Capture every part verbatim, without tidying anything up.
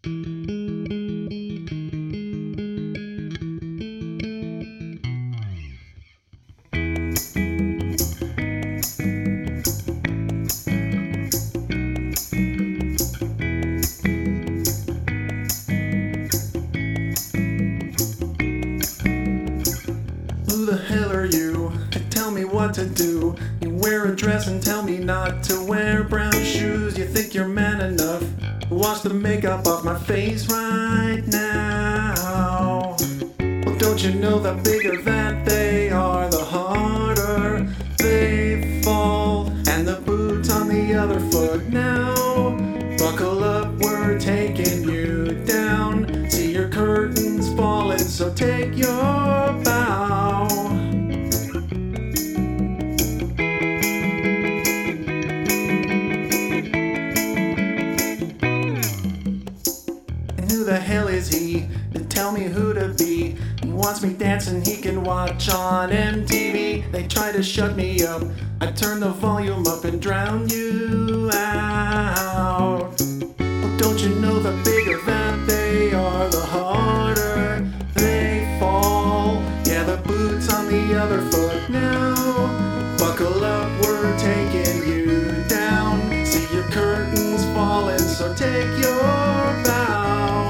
Who the hell are you to tell me what to do? You wear a dress and tell me not to wear brown shoes. You think you're man enough to wash the makeup off my face right now. Well, don't you know the bigger that they are, the harder they fall. And the boot's on the other foot now. Buckle up, we're taking you down. See your curtains falling, so take your bow. And who the hell is he to tell me who to be? He wants me dancing, he can watch on M T V. They try to shut me up, I turn the volume up and drown you out. Well, don't you know the bigger that they are, the harder they fall. Yeah, the boot's on the other foot now. Buckle up, we're taking you down. See your curtains falling, so take your bow.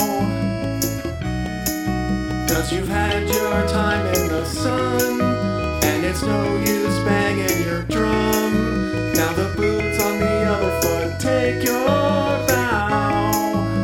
Cause you've had your time in the sun, and it's no use banging your drum. Now the boot's on the other foot, take your bow.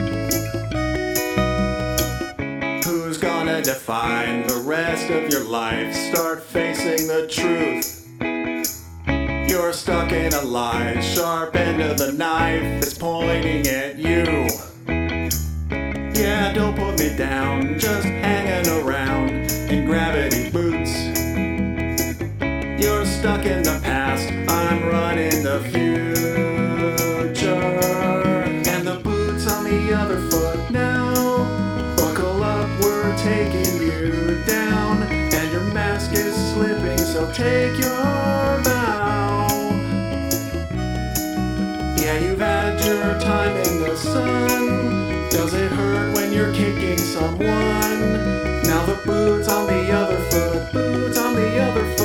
Who's gonna define the rest of your life? Start facing the truth. You're stuck in a lie, sharp end of the knife is pointing at you. Yeah, don't put me down, just hanging around in gravity boots. You're stuck in the past, I'm running the future. And the boot's on the other foot now. Buckle up, we're taking you down. And your mask is slipping, so take your bow. Yeah, you've had your time in the sun. Does it hurt when you're kicking someone? Now the boot's on the other foot, boot's on the other foot.